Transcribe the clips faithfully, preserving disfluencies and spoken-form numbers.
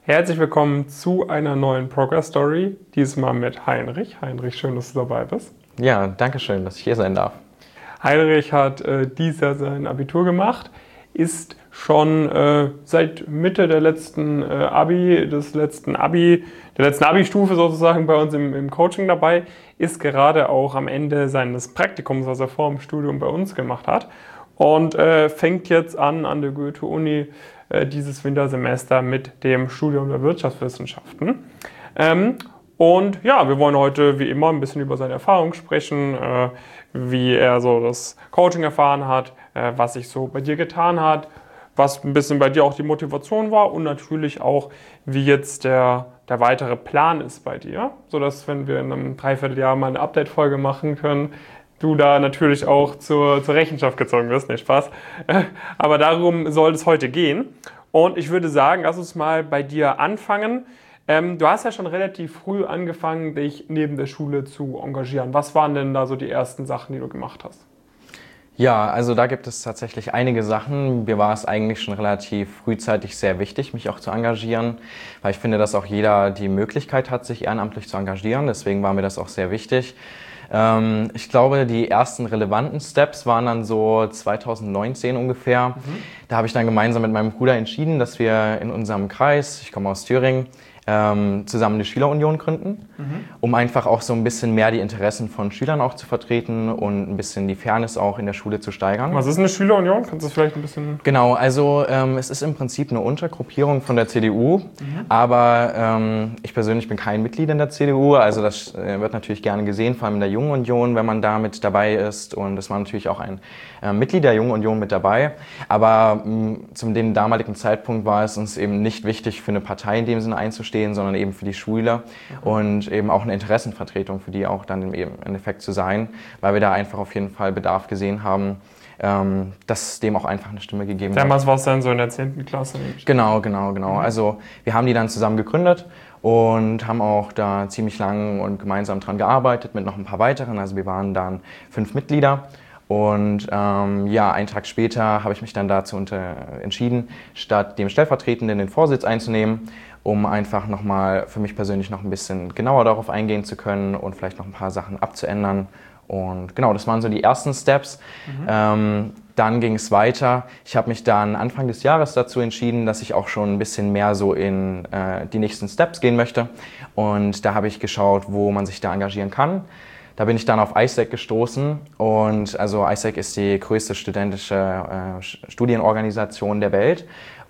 Herzlich willkommen zu einer neuen Progress Story, diesmal mit Heinrich. Heinrich, schön, dass du dabei bist. Ja, danke schön, dass ich hier sein darf. Heinrich hat äh, dieses Jahr sein Abitur gemacht, ist schon äh, seit Mitte der letzten äh, Abi, des letzten Abi, der letzten Abi-Stufe sozusagen bei uns im, im Coaching dabei, ist gerade auch am Ende seines Praktikums, was er vor dem Studium bei uns gemacht hat, und äh, fängt jetzt an an der Goethe-Uni äh, dieses Wintersemester mit dem Studium der Wirtschaftswissenschaften. Ähm, Und ja, wir wollen heute wie immer ein bisschen über seine Erfahrungen sprechen, äh, wie er so das Coaching erfahren hat, äh, was sich so bei dir getan hat, was ein bisschen bei dir auch die Motivation war und natürlich auch, wie jetzt der, der weitere Plan ist bei dir, sodass, wenn wir in einem Dreivierteljahr mal eine Update-Folge machen können, du da natürlich auch zur, zur Rechenschaft gezogen wirst. Nee, Spaß. Aber darum soll es heute gehen. Und ich würde sagen, lass uns mal bei dir anfangen. Ähm, du hast ja schon relativ früh angefangen, dich neben der Schule zu engagieren. Was waren denn da so die ersten Sachen, die du gemacht hast? Ja, also da gibt es tatsächlich einige Sachen. Mir war es eigentlich schon relativ frühzeitig sehr wichtig, mich auch zu engagieren, weil ich finde, dass auch jeder die Möglichkeit hat, sich ehrenamtlich zu engagieren. Deswegen war mir das auch sehr wichtig. Ähm, ich glaube, die ersten relevanten Steps waren dann so zweitausendneunzehn ungefähr. Mhm. Da habe ich dann gemeinsam mit meinem Bruder entschieden, dass wir in unserem Kreis, ich komme aus Thüringen, Ähm, zusammen eine Schülerunion gründen, mhm. um einfach auch so ein bisschen mehr die Interessen von Schülern auch zu vertreten und ein bisschen die Fairness auch in der Schule zu steigern. Was ist eine Schülerunion? Kannst du das vielleicht ein bisschen... Genau, also ähm, es ist im Prinzip eine Untergruppierung von der C D U, mhm. aber ähm, ich persönlich bin kein Mitglied in der C D U, also das äh, wird natürlich gerne gesehen, vor allem in der Jungen Union, wenn man da mit dabei ist, und es war natürlich auch ein äh, Mitglied der Jungen Union mit dabei, aber mh, zum dem damaligen Zeitpunkt war es uns eben nicht wichtig, für eine Partei in dem Sinne einzustehen, sondern eben für die Schüler, mhm. und eben auch eine Interessenvertretung für die auch dann im Endeffekt zu sein, weil wir da einfach auf jeden Fall Bedarf gesehen haben, ähm, dass dem auch einfach eine Stimme gegeben wird. Damals war es dann so in der zehnten Klasse? Genau, genau, genau. Mhm. Also wir haben die dann zusammen gegründet und haben auch da ziemlich lang und gemeinsam dran gearbeitet mit noch ein paar weiteren. Also wir waren dann fünf Mitglieder. Und ähm, ja, einen Tag später habe ich mich dann dazu unter, entschieden, statt dem Stellvertretenden den Vorsitz einzunehmen, um einfach nochmal für mich persönlich noch ein bisschen genauer darauf eingehen zu können und vielleicht noch ein paar Sachen abzuändern. Und genau, das waren so die ersten Steps. Mhm. Ähm, dann ging es weiter. Ich habe mich dann Anfang des Jahres dazu entschieden, dass ich auch schon ein bisschen mehr so in äh, die nächsten Steps gehen möchte. Und da habe ich geschaut, wo man sich da engagieren kann. Da bin ich dann auf I S E C gestoßen, und also I S E C ist die größte studentische äh, Studienorganisation der Welt,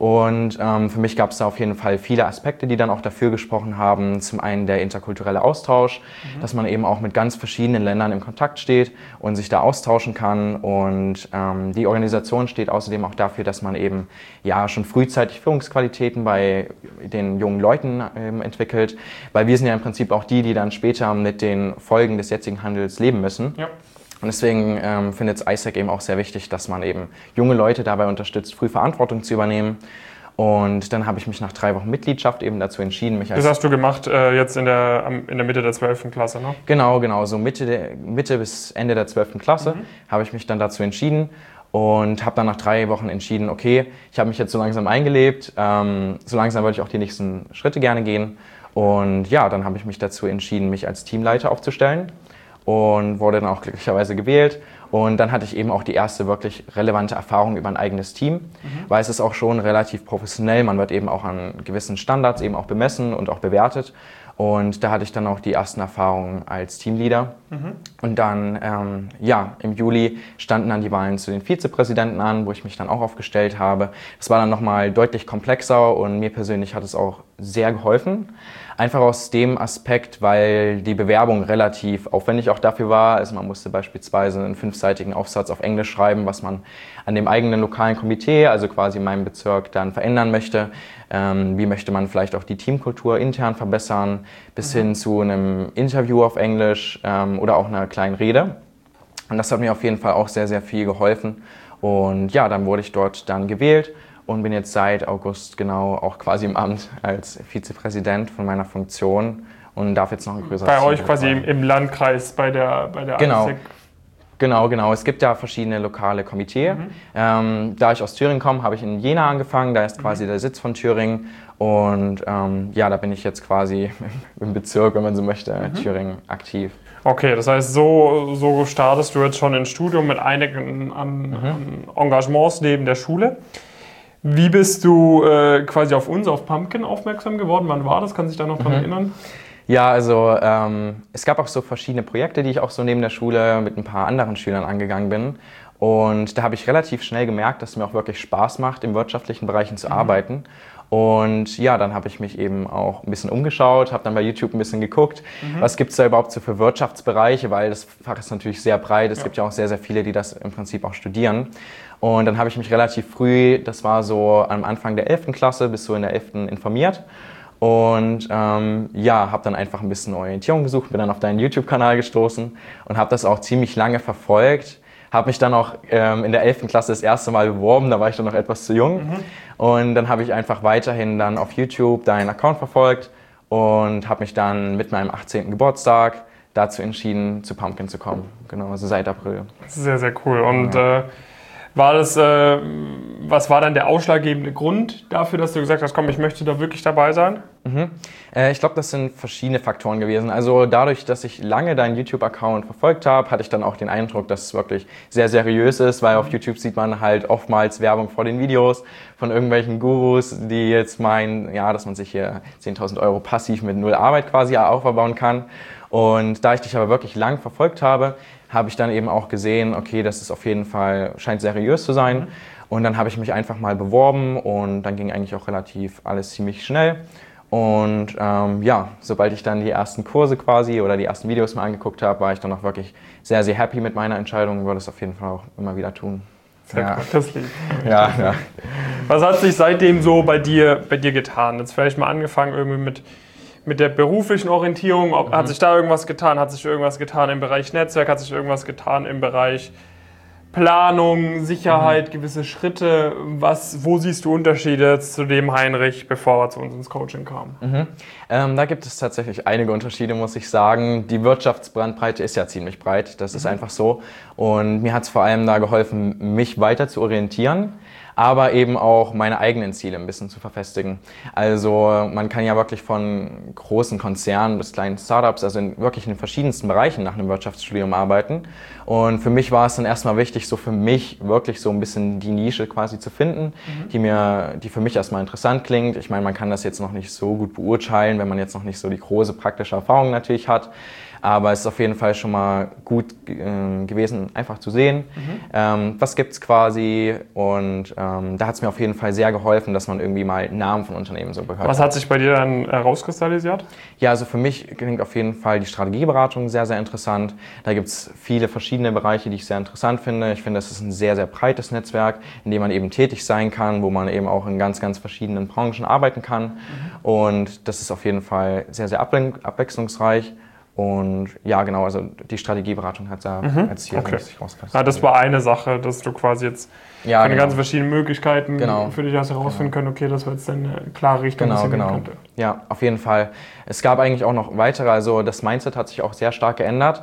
und ähm, für mich gab es da auf jeden Fall viele Aspekte, die dann auch dafür gesprochen haben. Zum einen der interkulturelle Austausch, mhm. dass man eben auch mit ganz verschiedenen Ländern im Kontakt steht und sich da austauschen kann, und ähm, die Organisation steht außerdem auch dafür, dass man eben ja schon frühzeitig Führungsqualitäten bei den jungen Leuten ähm, entwickelt, weil wir sind ja im Prinzip auch die, die dann später mit den Folgen des jetzigen Handels leben müssen. Ja. Und deswegen ähm, findet I S E C eben auch sehr wichtig, dass man eben junge Leute dabei unterstützt, früh Verantwortung zu übernehmen. Und dann habe ich mich nach drei Wochen Mitgliedschaft eben dazu entschieden, mich als... Das hast du gemacht äh, jetzt in der, in der Mitte der zwölften Klasse, ne? Genau, genau. So Mitte, der, Mitte bis Ende der zwölften Klasse mhm. habe ich mich dann dazu entschieden und habe dann nach drei Wochen entschieden, okay, ich habe mich jetzt so langsam eingelebt, ähm, so langsam wollte ich auch die nächsten Schritte gerne gehen. Und ja, dann habe ich mich dazu entschieden, mich als Teamleiter aufzustellen. Und wurde dann auch glücklicherweise gewählt. Und dann hatte ich eben auch die erste wirklich relevante Erfahrung über ein eigenes Team, mhm. weil es ist auch schon relativ professionell. Man wird eben auch an gewissen Standards eben auch bemessen und auch bewertet. Und da hatte ich dann auch die ersten Erfahrungen als Teamleader. Mhm. Und dann, ähm, ja, im Juli standen dann die Wahlen zu den Vizepräsidenten an, wo ich mich dann auch aufgestellt habe. Das war dann nochmal deutlich komplexer, und mir persönlich hat es auch sehr geholfen. Einfach aus dem Aspekt, weil die Bewerbung relativ aufwendig auch dafür war. Also man musste beispielsweise einen fünfseitigen Aufsatz auf Englisch schreiben, was man an dem eigenen lokalen Komitee, also quasi in meinem Bezirk, dann verändern möchte. Ähm, wie möchte man vielleicht auch die Teamkultur intern verbessern, bis mhm. hin zu einem Interview auf Englisch ähm, oder auch einer kleinen Rede. Und das hat mir auf jeden Fall auch sehr, sehr viel geholfen. Und ja, dann wurde ich dort dann gewählt und bin jetzt seit August genau auch quasi im Amt als Vizepräsident von meiner Funktion und darf jetzt noch ein größeres... Bei euch quasi im, im Landkreis, bei der, bei der genau. I S E C. Genau, genau. Es gibt ja verschiedene lokale Komitee. Mhm. Ähm, da ich aus Thüringen komme, habe ich in Jena angefangen. Da ist quasi mhm. der Sitz von Thüringen. Und ähm, ja, da bin ich jetzt quasi im Bezirk, wenn man so möchte, mhm. Thüringen aktiv. Okay, das heißt, so, so startest du jetzt schon ins Studium mit einigen an, mhm. an Engagements neben der Schule. Wie bist du äh, quasi auf uns, auf Pumpkin aufmerksam geworden? Wann war das? Kannst du dich da noch dran mhm. erinnern? Ja, also ähm, es gab auch so verschiedene Projekte, die ich auch so neben der Schule mit ein paar anderen Schülern angegangen bin. Und da habe ich relativ schnell gemerkt, dass es mir auch wirklich Spaß macht, in wirtschaftlichen Bereichen zu mhm. arbeiten. Und ja, dann habe ich mich eben auch ein bisschen umgeschaut, habe dann bei YouTube ein bisschen geguckt, mhm. was gibt es da überhaupt so für Wirtschaftsbereiche, weil das Fach ist natürlich sehr breit. Es ja. gibt ja auch sehr, sehr viele, die das im Prinzip auch studieren. Und dann habe ich mich relativ früh, das war so am Anfang der elften Klasse, bis so in der elften informiert. Und ähm, ja, habe dann einfach ein bisschen Orientierung gesucht, bin dann auf deinen YouTube-Kanal gestoßen und habe das auch ziemlich lange verfolgt. Habe mich dann auch ähm, in der elften Klasse das erste Mal beworben, da war ich dann noch etwas zu jung. Mhm. Und dann habe ich einfach weiterhin dann auf YouTube deinen Account verfolgt und habe mich dann mit meinem achtzehnten Geburtstag dazu entschieden, zu Pumpkin zu kommen. Genau, also seit April. Sehr, sehr cool. Und ja. äh, war das, äh, was war dann der ausschlaggebende Grund dafür, dass du gesagt hast, komm, ich möchte da wirklich dabei sein? Mhm. Äh, ich glaube, das sind verschiedene Faktoren gewesen. Also dadurch, dass ich lange deinen YouTube-Account verfolgt habe, hatte ich dann auch den Eindruck, dass es wirklich sehr seriös ist, weil auf YouTube sieht man halt oftmals Werbung vor den Videos von irgendwelchen Gurus, die jetzt meinen, ja, dass man sich hier zehntausend Euro passiv mit null Arbeit quasi aufbauen kann. Und da ich dich aber wirklich lang verfolgt habe, habe ich dann eben auch gesehen, okay, das ist auf jeden Fall, scheint seriös zu sein. Mhm. Und dann habe ich mich einfach mal beworben und dann ging eigentlich auch relativ alles ziemlich schnell. Und ähm, ja, sobald ich dann die ersten Kurse quasi oder die ersten Videos mal angeguckt habe, war ich dann auch wirklich sehr, sehr happy mit meiner Entscheidung und würde es auf jeden Fall auch immer wieder tun. Sehr ja. gut, das lieb. Ja, ja. Was hat sich seitdem so bei dir, bei dir getan? Jetzt vielleicht mal angefangen irgendwie mit Mit der beruflichen Orientierung, ob, mhm. hat sich da irgendwas getan? Hat sich irgendwas getan im Bereich Netzwerk? Hat sich irgendwas getan im Bereich Planung, Sicherheit, mhm. gewisse Schritte? Was, wo siehst du Unterschiede zu dem Heinrich, bevor er zu uns ins Coaching kam? Mhm. Ähm, da gibt es tatsächlich einige Unterschiede, muss ich sagen. Die Wirtschaftsbrandbreite ist ja ziemlich breit, das ist mhm. einfach so. Und mir hat es vor allem da geholfen, mich weiter zu orientieren, aber eben auch meine eigenen Ziele ein bisschen zu verfestigen. Also man kann ja wirklich von großen Konzernen bis kleinen Startups, also in wirklich in den verschiedensten Bereichen nach einem Wirtschaftsstudium arbeiten. Und für mich war es dann erstmal wichtig, so für mich wirklich so ein bisschen die Nische quasi zu finden, mhm. die mir, die für mich erstmal interessant klingt. Ich meine, man kann das jetzt noch nicht so gut beurteilen, wenn man jetzt noch nicht so die große praktische Erfahrung natürlich hat. Aber es ist auf jeden Fall schon mal gut äh, gewesen, einfach zu sehen, mhm. ähm, was gibt es quasi. Und ähm, da hat es mir auf jeden Fall sehr geholfen, dass man irgendwie mal Namen von Unternehmen so gehört hat. Was hat sich bei dir dann herauskristallisiert? Ja, also für mich klingt auf jeden Fall die Strategieberatung sehr, sehr interessant. Da gibt es viele verschiedene Bereiche, die ich sehr interessant finde. Ich finde, es ist ein sehr, sehr breites Netzwerk, in dem man eben tätig sein kann, wo man eben auch in ganz, ganz verschiedenen Branchen arbeiten kann. Mhm. Und das ist auf jeden Fall sehr, sehr abwe- abwechslungsreich. Und ja, genau, also die Strategieberatung hat da mhm. als Ziel okay. rausgestellt. Ja, das war eine Sache, dass du quasi jetzt ja, keine genau. ganz verschiedenen Möglichkeiten genau. für dich hast herausfinden genau. können, okay, das war jetzt eine klare Richtung, genau, was genau. könnte. Ja, auf jeden Fall. Es gab eigentlich auch noch weitere, also das Mindset hat sich auch sehr stark geändert.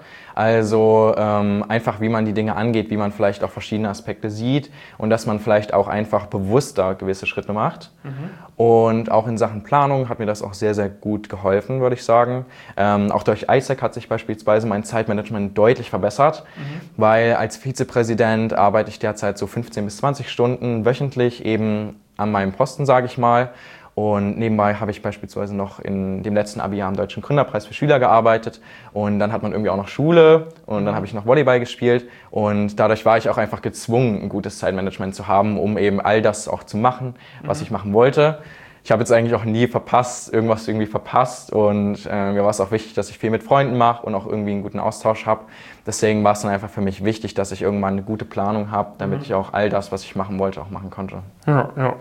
Also ähm, einfach, wie man die Dinge angeht, wie man vielleicht auch verschiedene Aspekte sieht und dass man vielleicht auch einfach bewusster gewisse Schritte macht. Mhm. Und auch in Sachen Planung hat mir das auch sehr, sehr gut geholfen, würde ich sagen. Ähm, auch durch I S E C hat sich beispielsweise mein Zeitmanagement deutlich verbessert, mhm. weil als Vizepräsident arbeite ich derzeit so fünfzehn bis zwanzig Stunden wöchentlich eben an meinem Posten, sage ich mal. Und nebenbei habe ich beispielsweise noch in dem letzten Abi-Jahr am Deutschen Gründerpreis für Schüler gearbeitet. Und dann hat man irgendwie auch noch Schule und dann habe ich noch Volleyball gespielt. Und dadurch war ich auch einfach gezwungen, ein gutes Zeitmanagement zu haben, um eben all das auch zu machen, was mhm. ich machen wollte. Ich habe jetzt eigentlich auch nie verpasst, irgendwas irgendwie verpasst. Und äh, mir war es auch wichtig, dass ich viel mit Freunden mache und auch irgendwie einen guten Austausch habe. Deswegen war es dann einfach für mich wichtig, dass ich irgendwann eine gute Planung habe, damit mhm. ich auch all das, was ich machen wollte, auch machen konnte. Ja, ja.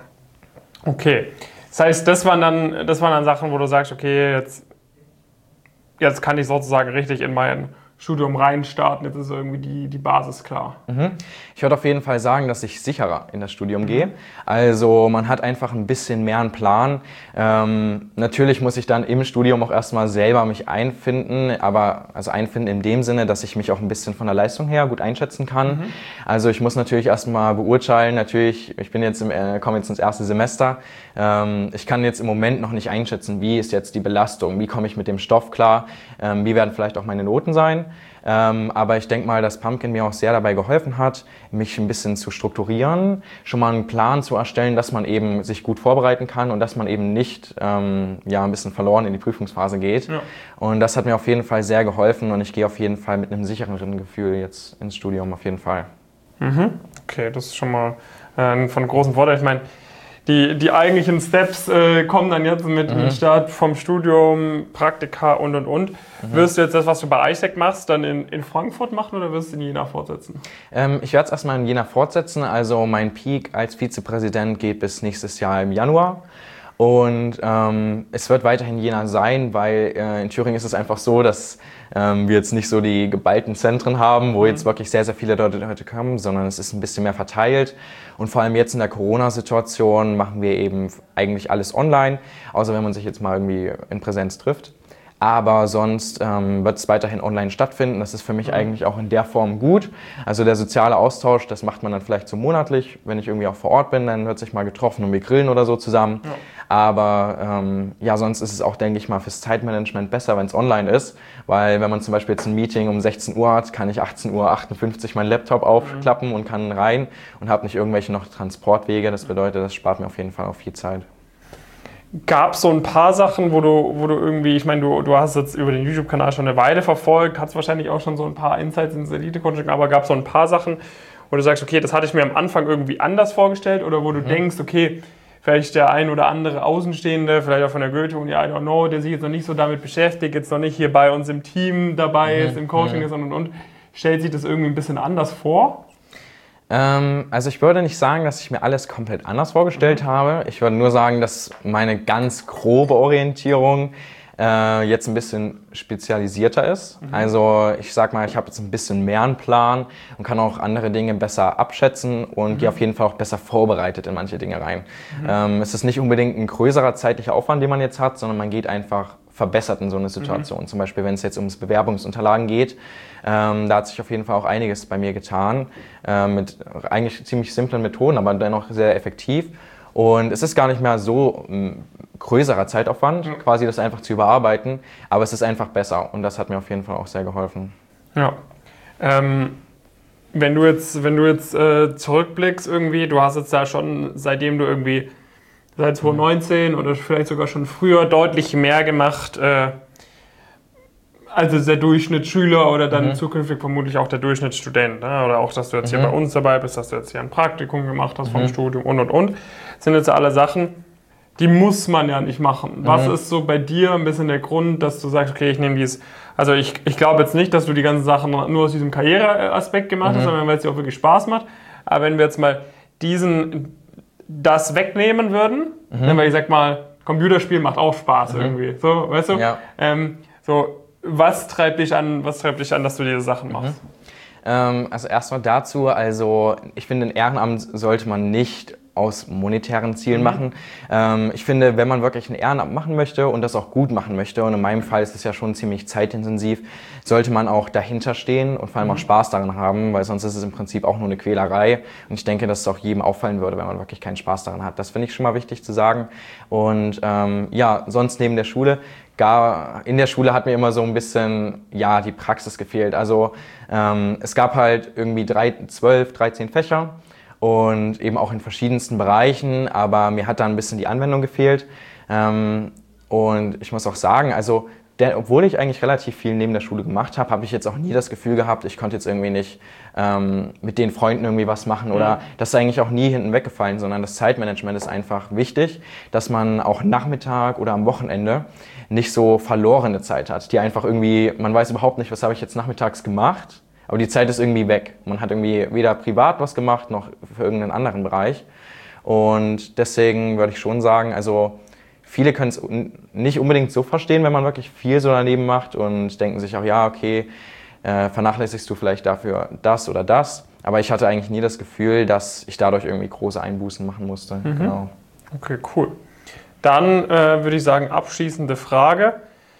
Okay. Das heißt, das waren dann, das waren dann Sachen, wo du sagst, okay, jetzt, jetzt kann ich sozusagen richtig in mein Studium reinstarten, jetzt ist irgendwie die, die Basis klar? Mhm. Ich würde auf jeden Fall sagen, dass ich sicherer in das Studium gehe. Also man hat einfach ein bisschen mehr einen Plan. Ähm, natürlich muss ich dann im Studium auch erstmal selber mich einfinden, aber also einfinden in dem Sinne, dass ich mich auch ein bisschen von der Leistung her gut einschätzen kann. Mhm. Also ich muss natürlich erstmal beurteilen, natürlich, ich bin jetzt im, äh, komme jetzt ins erste Semester. Ähm, ich kann jetzt im Moment noch nicht einschätzen, wie ist jetzt die Belastung, wie komme ich mit dem Stoff klar, ähm, wie werden vielleicht auch meine Noten sein. Ähm, aber ich denke mal, dass Pumpkin mir auch sehr dabei geholfen hat, mich ein bisschen zu strukturieren, schon mal einen Plan zu erstellen, dass man eben sich gut vorbereiten kann und dass man eben nicht ähm, ja, ein bisschen verloren in die Prüfungsphase geht. Ja. Und das hat mir auf jeden Fall sehr geholfen und ich gehe auf jeden Fall mit einem sichereren Gefühl jetzt ins Studium, auf jeden Fall. Mhm. Okay, das ist schon mal äh, von großem Vorteil. Ich meine, Die, die eigentlichen Steps äh, kommen dann jetzt mit dem mhm. Start vom Studium, Praktika und und und. Mhm. Wirst du jetzt das, was du bei ISEC machst, dann in, in Frankfurt machen oder wirst du in Jena fortsetzen? Ähm, ich werde es erstmal in Jena fortsetzen. Also mein Peak als Vizepräsident geht bis nächstes Jahr im Januar. Und ähm, es wird weiterhin Jena sein, weil äh, in Thüringen ist es einfach so, dass ähm, wir jetzt nicht so die geballten Zentren haben, wo mhm. jetzt wirklich sehr, sehr viele Leute kommen, sondern es ist ein bisschen mehr verteilt. Und vor allem jetzt in der Corona-Situation machen wir eben eigentlich alles online, außer wenn man sich jetzt mal irgendwie in Präsenz trifft. Aber sonst ähm, wird es weiterhin online stattfinden. Das ist für mich mhm. eigentlich auch in der Form gut. Also der soziale Austausch, das macht man dann vielleicht so monatlich. Wenn ich irgendwie auch vor Ort bin, dann wird sich mal getroffen und wir grillen oder so zusammen. Ja. Aber ähm, ja, sonst ist es auch, denke ich mal, fürs Zeitmanagement besser, wenn es online ist. Weil wenn man zum Beispiel jetzt ein Meeting um sechzehn Uhr hat, kann ich achtzehn Uhr achtundfünfzig meinen Laptop aufklappen mhm. und kann rein und habe nicht irgendwelche noch Transportwege. Das bedeutet, das spart mir auf jeden Fall auch viel Zeit. Gab es so ein paar Sachen, wo du, wo du irgendwie, ich meine, du, du hast jetzt über den YouTube-Kanal schon eine Weile verfolgt, hast wahrscheinlich auch schon so ein paar Insights ins Elite-Coaching, aber gab es so ein paar Sachen, wo du sagst, okay, das hatte ich mir am Anfang irgendwie anders vorgestellt oder wo du mhm. denkst, okay, vielleicht der ein oder andere Außenstehende, vielleicht auch von der Goethe-Uni, I don't know, der sich jetzt noch nicht so damit beschäftigt, jetzt noch nicht hier bei uns im Team dabei mhm. ist, im Coaching mhm. ist und und und, stellt sich das irgendwie ein bisschen anders vor? Ähm, also ich würde nicht sagen, dass ich mir alles komplett anders vorgestellt mhm. habe. Ich würde nur sagen, dass meine ganz grobe Orientierung äh, jetzt ein bisschen spezialisierter ist. Mhm. Also ich sag mal, ich habe jetzt ein bisschen mehr einen Plan und kann auch andere Dinge besser abschätzen und mhm. gehe auf jeden Fall auch besser vorbereitet in manche Dinge rein. Mhm. Ähm, es ist nicht unbedingt ein größerer zeitlicher Aufwand, den man jetzt hat, sondern man geht einfach verbessert in so eine Situation. Mhm. Zum Beispiel, wenn es jetzt ums Bewerbungsunterlagen geht, ähm, da hat sich auf jeden Fall auch einiges bei mir getan, äh, mit eigentlich ziemlich simplen Methoden, aber dennoch sehr effektiv. Und es ist gar nicht mehr so ein größerer Zeitaufwand, mhm. quasi das einfach zu überarbeiten, aber es ist einfach besser und das hat mir auf jeden Fall auch sehr geholfen. Ja. Ähm, wenn du jetzt, wenn du jetzt äh, zurückblickst irgendwie, du hast jetzt da schon, seitdem du irgendwie seit zwanzig neunzehn oder vielleicht sogar schon früher deutlich mehr gemacht, äh, also der Durchschnittsschüler oder dann mhm. zukünftig vermutlich auch der Durchschnittsstudent. Ne? Oder auch, dass du jetzt mhm. hier bei uns dabei bist, dass du jetzt hier ein Praktikum gemacht hast mhm. vom Studium und und und. Das sind jetzt alle Sachen, die muss man ja nicht machen. Mhm. Was ist so bei dir ein bisschen der Grund, dass du sagst, okay, ich nehme dies. Also ich, ich glaube jetzt nicht, dass du die ganzen Sachen nur aus diesem Karriereaspekt gemacht mhm. hast, sondern weil es dir auch wirklich Spaß macht. Aber wenn wir jetzt mal diesen das wegnehmen würden, mhm. weil ich sag mal, Computerspiel macht auch Spaß mhm. irgendwie, so, weißt du? Ja. Ähm, so, was treibt dich an, was treibt dich an, dass du diese Sachen machst? Mhm. Ähm, also erstmal dazu, also ich finde, ein Ehrenamt sollte man nicht aus monetären Zielen mhm. machen. Ähm, ich finde, wenn man wirklich ein Ehrenamt machen möchte und das auch gut machen möchte, und in meinem Fall ist es ja schon ziemlich zeitintensiv, sollte man auch dahinter stehen und vor allem mhm. auch Spaß daran haben, weil sonst ist es im Prinzip auch nur eine Quälerei. Und ich denke, dass es auch jedem auffallen würde, wenn man wirklich keinen Spaß daran hat. Das finde ich schon mal wichtig zu sagen. Und ähm, ja, sonst neben der Schule, gar in der Schule hat mir immer so ein bisschen ja die Praxis gefehlt. Also ähm, es gab halt irgendwie drei, zwölf, dreizehn Fächer. Und eben auch in verschiedensten Bereichen, aber mir hat da ein bisschen die Anwendung gefehlt. Ähm, und ich muss auch sagen, also der, obwohl ich eigentlich relativ viel neben der Schule gemacht habe, habe ich jetzt auch nie das Gefühl gehabt, ich konnte jetzt irgendwie nicht ähm, mit den Freunden irgendwie was machen oder ja. das ist eigentlich auch nie hinten weggefallen, sondern das Zeitmanagement ist einfach wichtig, dass man auch Nachmittag oder am Wochenende nicht so verlorene Zeit hat, die einfach irgendwie, man weiß überhaupt nicht, was habe ich jetzt nachmittags gemacht. Aber die Zeit ist irgendwie weg. Man hat irgendwie weder privat was gemacht, noch für irgendeinen anderen Bereich. Und deswegen würde ich schon sagen, also viele können es nicht unbedingt so verstehen, wenn man wirklich viel so daneben macht und denken sich auch, ja, okay, äh, vernachlässigst du vielleicht dafür das oder das. Aber ich hatte eigentlich nie das Gefühl, dass ich dadurch irgendwie große Einbußen machen musste. Mhm. Genau. Okay, cool. Dann äh, würde ich sagen, abschließende Frage.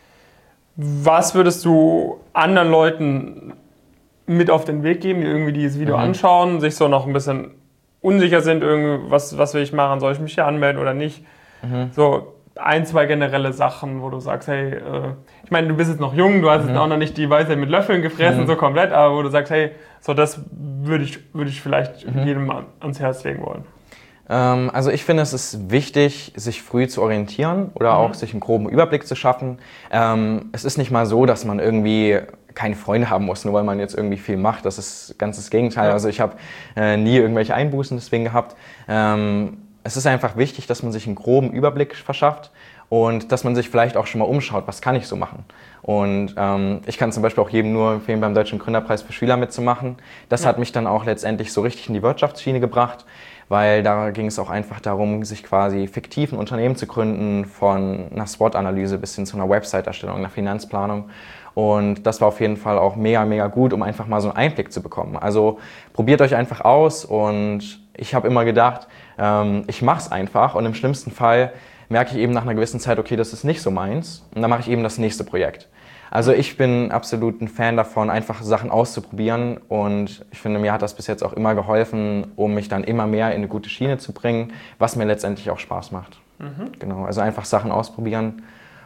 Was würdest du anderen Leuten mit auf den Weg geben, die irgendwie dieses Video mhm. anschauen, sich so noch ein bisschen unsicher sind, irgendwie, was, was will ich machen, soll ich mich hier anmelden oder nicht? Mhm. So ein, zwei generelle Sachen, wo du sagst, hey, äh, ich meine, du bist jetzt noch jung, du hast mhm. jetzt auch noch nicht die Weisheit mit Löffeln gefressen, mhm. so komplett, aber wo du sagst, hey, so das würde ich, würde ich vielleicht mhm. jedem ans Herz legen wollen. Ähm, also ich finde, es ist wichtig, sich früh zu orientieren oder mhm. auch sich einen groben Überblick zu schaffen. Ähm, es ist nicht mal so, dass man irgendwie keine Freunde haben muss, nur weil man jetzt irgendwie viel macht. Das ist ganz das Gegenteil. Ja. Also ich habe äh, nie irgendwelche Einbußen deswegen gehabt. Ähm, es ist einfach wichtig, dass man sich einen groben Überblick verschafft und dass man sich vielleicht auch schon mal umschaut, was kann ich so machen. Und ähm, ich kann zum Beispiel auch jedem nur empfehlen, beim Deutschen Gründerpreis für Schüler mitzumachen. Das ja. hat mich dann auch letztendlich so richtig in die Wirtschaftsschiene gebracht, weil da ging es auch einfach darum, sich quasi fiktiv ein Unternehmen zu gründen, von einer SWOT-Analyse bis hin zu einer Website-Erstellung, einer Finanzplanung. Und das war auf jeden Fall auch mega, mega gut, um einfach mal so einen Einblick zu bekommen. Also probiert euch einfach aus und ich habe immer gedacht, ähm, ich mache es einfach und im schlimmsten Fall merke ich eben nach einer gewissen Zeit, okay, das ist nicht so meins und dann mache ich eben das nächste Projekt. Also ich bin absolut ein Fan davon, einfach Sachen auszuprobieren und ich finde, mir hat das bis jetzt auch immer geholfen, um mich dann immer mehr in eine gute Schiene zu bringen, was mir letztendlich auch Spaß macht. Mhm. Genau, also einfach Sachen ausprobieren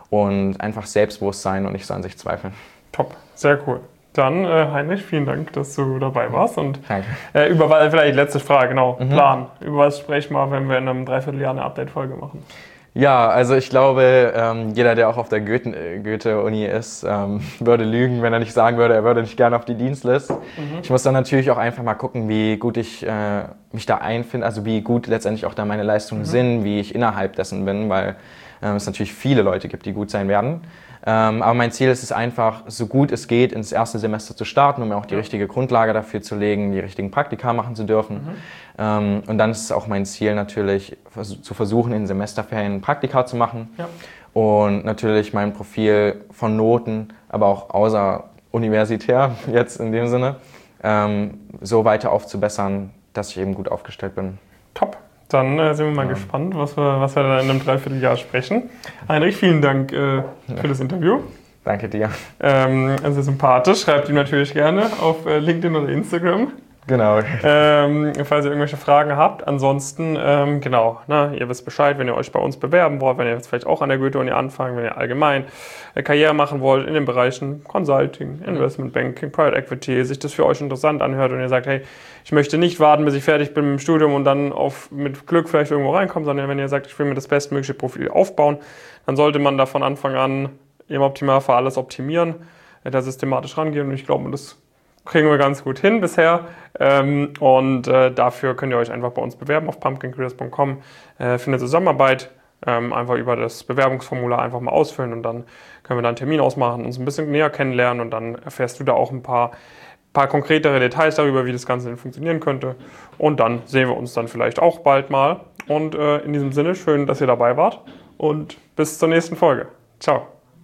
und einfach selbstbewusst sein und nicht so an sich zweifeln. Top, sehr cool. Dann, äh, Heinrich, vielen Dank, dass du dabei warst. Und Danke. Äh, über, vielleicht letzte Frage, genau, mhm. Plan. Über was sprechen wir, wenn wir in einem Dreivierteljahr eine Update-Folge machen? Ja, also ich glaube, ähm, jeder, der auch auf der Goethe, Goethe-Uni ist, ähm, würde lügen, wenn er nicht sagen würde, er würde nicht gerne auf die Dienstlist. Mhm. Ich muss dann natürlich auch einfach mal gucken, wie gut ich äh, mich da einfinde, also wie gut letztendlich auch da meine Leistungen mhm. sind, wie ich innerhalb dessen bin, weil ähm, es natürlich viele Leute gibt, die gut sein werden. Ähm, aber mein Ziel ist es einfach, so gut es geht, ins erste Semester zu starten, um mir auch die richtige Grundlage dafür zu legen, die richtigen Praktika machen zu dürfen. Mhm. Ähm, und dann ist es auch mein Ziel natürlich, vers- zu versuchen, in Semesterferien Praktika zu machen. Ja. Und natürlich mein Profil von Noten, aber auch außeruniversitär jetzt in dem Sinne, ähm, so weiter aufzubessern, dass ich eben gut aufgestellt bin. Top. Dann äh, sind wir mal ja. gespannt, was wir, was wir da in einem Dreivierteljahr sprechen. Heinrich, vielen Dank äh, für das Interview. Danke dir. Ähm, also sympathisch. Schreibt ihm natürlich gerne auf äh, LinkedIn oder Instagram. Genau. Ähm, falls ihr irgendwelche Fragen habt. Ansonsten, ähm, genau, na, ihr wisst Bescheid, wenn ihr euch bei uns bewerben wollt, wenn ihr jetzt vielleicht auch an der Goethe-Uni anfangen, wenn ihr allgemein äh, Karriere machen wollt in den Bereichen Consulting, Investment Banking, Private Equity, sich das für euch interessant anhört und ihr sagt, hey, ich möchte nicht warten, bis ich fertig bin mit dem Studium und dann auf, mit Glück vielleicht irgendwo reinkommen, sondern wenn ihr sagt, ich will mir das bestmögliche Profil aufbauen, dann sollte man da von Anfang an im Optimalfall alles optimieren, äh, da systematisch rangehen und ich glaube, das kriegen wir ganz gut hin bisher ähm, und äh, dafür könnt ihr euch einfach bei uns bewerben auf pumpkin careers punkt com äh, für eine Zusammenarbeit, ähm, einfach über das Bewerbungsformular einfach mal ausfüllen und dann können wir da einen Termin ausmachen, uns ein bisschen näher kennenlernen und dann erfährst du da auch ein paar, paar konkretere Details darüber, wie das Ganze denn funktionieren könnte und dann sehen wir uns dann vielleicht auch bald mal und äh, in diesem Sinne, schön, dass ihr dabei wart und bis zur nächsten Folge. Ciao.